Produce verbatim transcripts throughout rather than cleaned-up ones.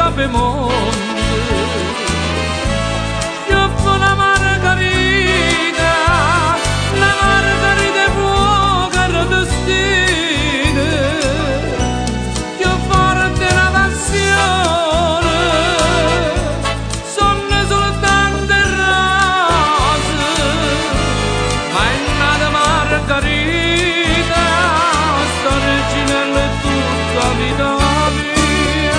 pe mondo. Io fu una margarita, una margarita fuoco arrotostita, io forte una passione, sono soltanto rose, ma è nata margarita, sta originale tutta vita mia.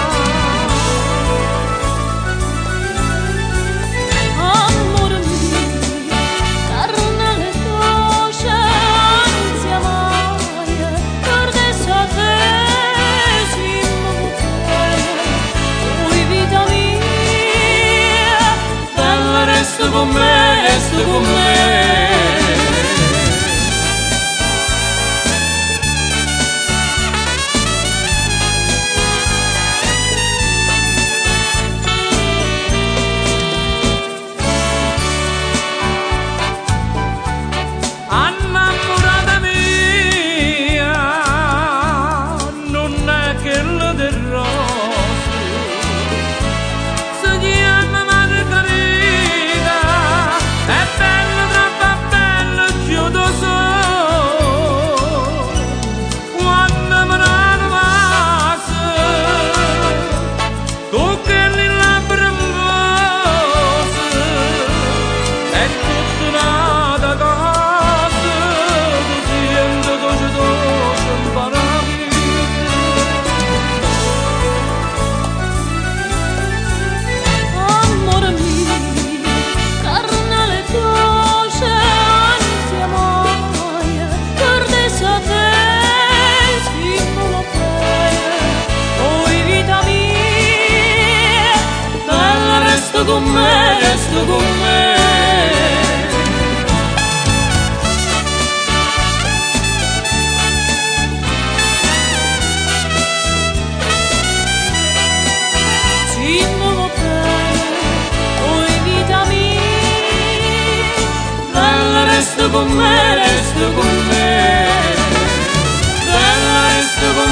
Amore mio, carnale dolce, ansia mai, per adesso a te siamo bene. Ui vita mia, bella resto con me, resto con me. Innamorata mia, non è quello del rosso, si chiama Margarita, è bella, troppo bella, chiudo solo, quando me ne passa, tocca le labbra amorose, è tutta nata cosa, siendo dolce dolce un paradiso. Amore mio, carnale dolce, ansia mai, per adesso a te siamo bene. Oi vita mia, bella resto con me, resto con me. Siamo bene, oi vita mia, bella resto con me, resto con me, bella resto con me.